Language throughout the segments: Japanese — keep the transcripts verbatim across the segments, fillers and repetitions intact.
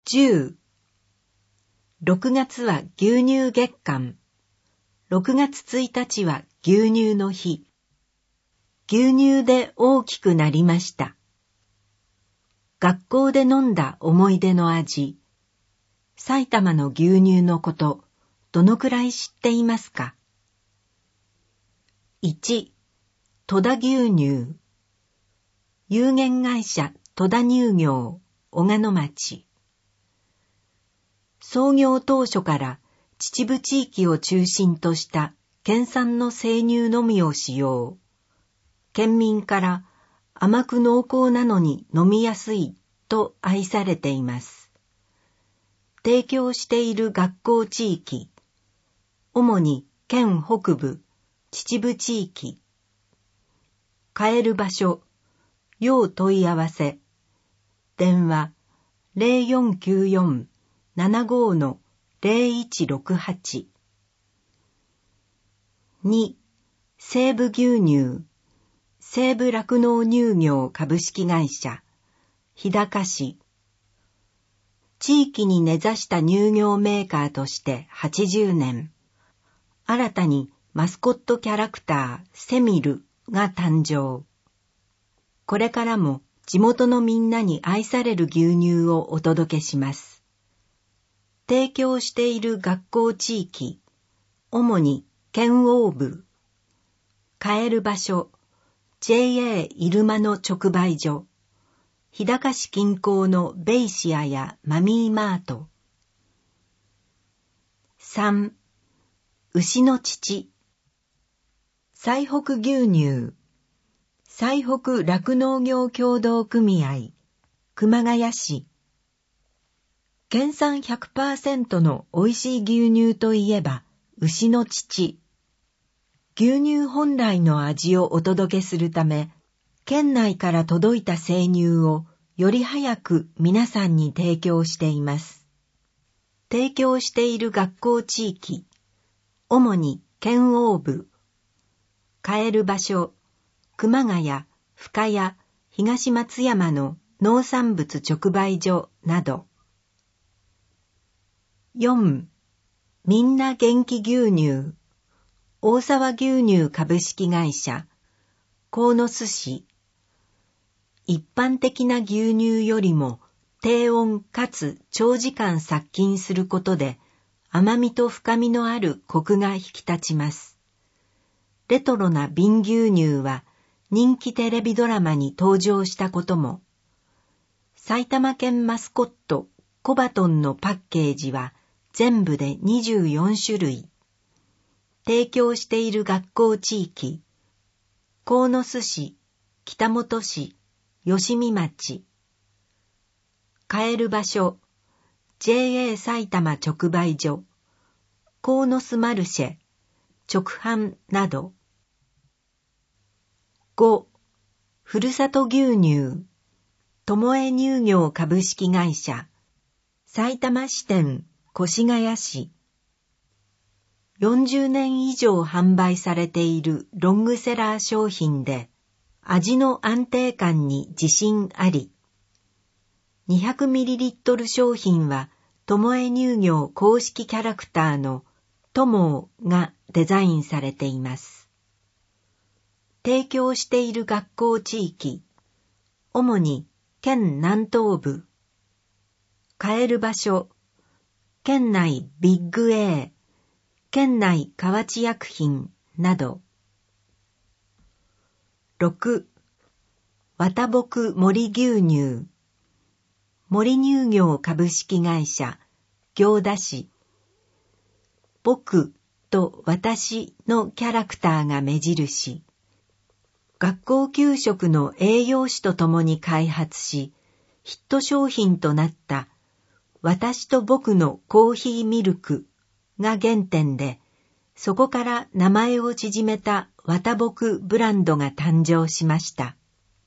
じゅう、ろくがつは牛乳月間。ろくがつついたちは牛乳の日。牛乳で大きくなりました。学校で飲んだ思い出の味。埼玉の牛乳のこと、どのくらい知っていますか？いち、戸田牛乳。有限会社戸田乳業、小鹿野町。創業当初から秩父地域を中心とした県産の生乳のみを使用。県民から甘く濃厚なのに飲みやすいと愛されています。提供している学校地域、主に県北部、秩父地域。買える場所、要問い合わせ。電話 ゼロよんきゅうよん ななご ゼロいちろくはち。に、西武牛乳。西武酪農乳業株式会社、日高市。地域に根ざした乳業メーカーとしてはちじゅうねん。新たにマスコットキャラクター、セミルが誕生。これからも地元のみんなに愛される牛乳をお届けします。提供している学校地域、主に県央部。買える場所、ジェイエー 入間の直売所。日高市近郊のベイシアやマミーマート。さん、牛の乳。最北牛乳。最北酪農業協同組合、熊谷市。県産 ひゃくパーセント の美味しい牛乳といえば、牛の乳。牛乳本来の味をお届けするため、県内から届いた生乳をより早く皆さんに提供しています。提供している学校地域、主に県央部。買える場所、熊谷、深谷、東松山の農産物直売所など。よん、みんな元気牛乳。大沢牛乳株式会社、鴻巣市。一般的な牛乳よりも低温かつ長時間殺菌することで甘みと深みのあるコクが引き立ちます。レトロな瓶牛乳は人気テレビドラマに登場したことも。埼玉県マスコットコバトンのパッケージは全部でにじゅうよんしゅるい。提供している学校地域、鴻巣市、北本市、吉見町。買える場所、ジェイエー 埼玉直売所、鴻巣マルシェ、直販など。ご、ふるさと牛乳、友江乳業株式会社、埼玉支店越谷市。よんじゅうねん以上販売されているロングセラー商品で、味の安定感に自信あり。にひゃくミリリットル 商品は、友江乳業公式キャラクターのトモーがデザインされています。提供している学校地域、主に県南東部。買える場所、県内ビッグ A、県内河内薬品など。ろく、綿牧森牛乳。森乳業株式会社、行田市。僕と私のキャラクターが目印。学校給食の栄養士と共に開発し、ヒット商品となった私と僕のコーヒーミルクが原点で、そこから名前を縮めた綿牧ブランドが誕生しました。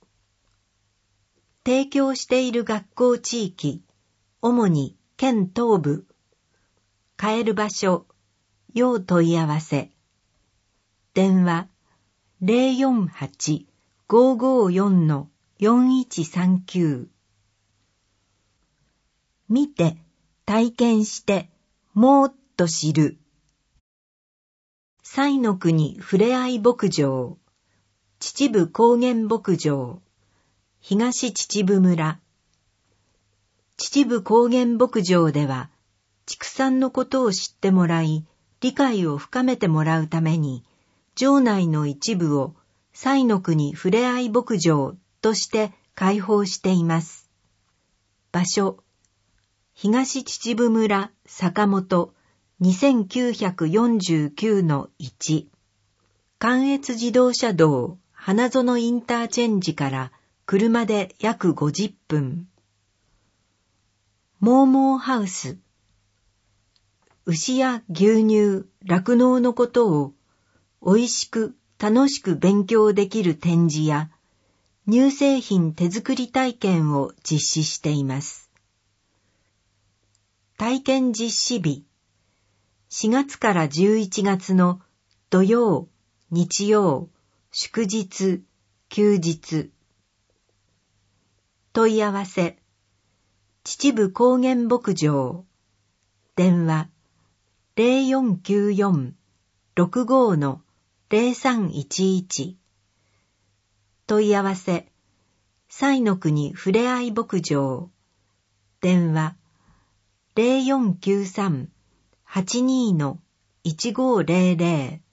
提供している学校地域、主に県東部。買える場所、要問い合わせ。電話 ゼロよんはち ごーごーよん よんいちさんきゅう。 見て、体験して、もーっと知る。西の国ふれあい牧場、秩父高原牧場、東秩父村。秩父高原牧場では、畜産のことを知ってもらい、理解を深めてもらうために、場内の一部を西の国ふれあい牧場として開放しています。場所、東秩父村坂本 にせんきゅうひゃくよんじゅうきゅうのいち。関越自動車道花園インターチェンジから車で約ごじゅっぷん。モーモーハウス。牛や牛乳、酪農のことを美味しく楽しく勉強できる展示や乳製品手作り体験を実施しています。体験実施日、しがつからじゅういちがつの土曜、日曜、祝日、休日。問い合わせ、秩父高原牧場、電話ゼロよんきゅうよん ろくご のゼロさんいちいち。問い合わせ、西の国ふれあい牧場、電話ゼロよんきゅうさん はちに のいちごゼロゼロ。